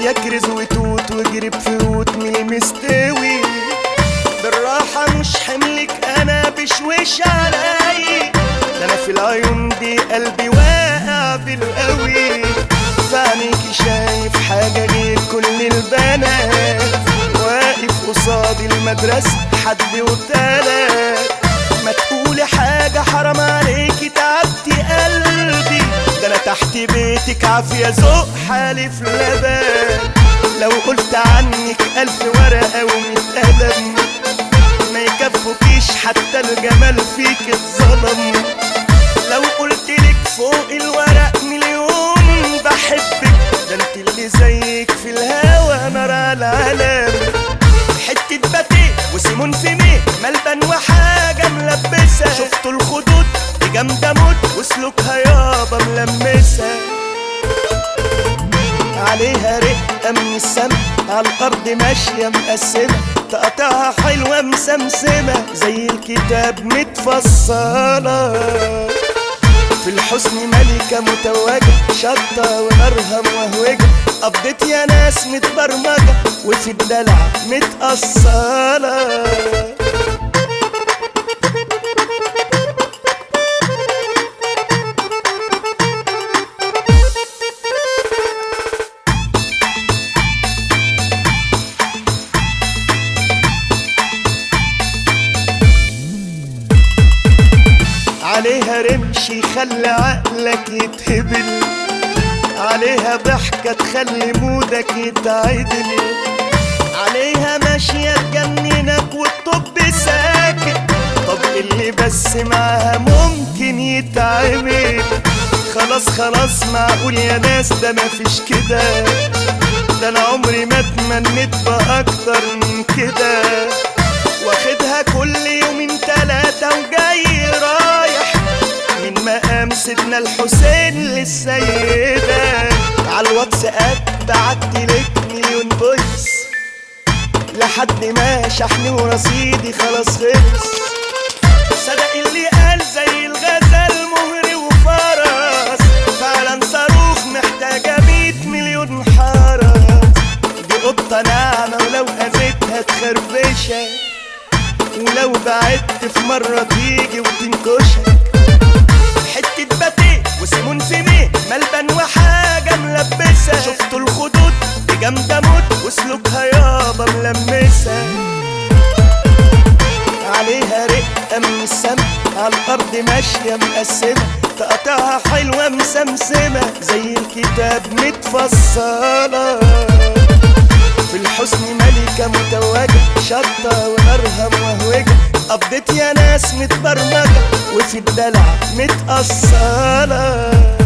يكرز وتوت وجرب فروت من المستوي. بالراحة مش حملك انا بشويش علي، ده انا في العيون دي قلبي واقع بالقوي. فعنيكي شايف حاجة غير كل البنات، واقف قصاد المدرسة حد وتلات. ما تقولي حاجة حرام عليكي تعبتي قلبي، ده انا تحت بيتك عافية ذوق حالف لبان. لو قلت عنك 1000 ورقة و100 قلم ما يكفوكيش حتى الجمال فيك اتظلم. لو قلتلك فوق الورق مليون بحبك، ده انت اللي زيك في الهوا نار على العالم. حتة باتيه وسيمون في ميه ملبن وحاجة ملبسة، شفتوا الخدود دي جامدة موت وسلوكها يابا ملمسة. عليها رقة من السما على الأرض ماشية مقسمة، تقطعها حلوة مسمسمة زي الكتاب متفصلة. في الحسن ملكة متوجة شطة ونارها موهوجة، قضيت يا ناس متبرمجة وفي الدلع متأصلة. عليها رمش يخلي عقلك يتهبل، عليها ضحكة تخلي مودك يتعدل، عليها ماشية تجننك والطب ساكت. طب اللي بس معاها ممكن يتعمل، خلاص خلاص معقول يا ناس ده مفيش كده، ده انا عمري ما اتمنيت بأكتر من كده. واخدها كل يومين 3 وجاي رايح من مقام سيدنا الحسين للسيدة. عالواتساب بعتلك مليون فويس لحد ما شحني ورصيدي خلاص خلص. صدق اللي قال زي الغزال مهري وفرس، فعلا صاروخ محتاجة 100 مليون حرس. دي قطة ناعمة ولو أذيتها تخربشك، ولو بعدت في مرة تيجي وتنكشك. حتة باتيه وسيمون في ميه ملبن وحاجة ملبسة، شفتوا الخدود دي جامدة موت وسلوكها يابا ملمسة. عليها رقة من السما على الأرض ماشية مقسمة، تقطعها حلوة مسمسمة زي الكتاب متفصلة. في الحسن ملكة متوجة شطة ونارها موهوجة، قضيت يا ناس متبرمجة وفي الدلع متأصلة.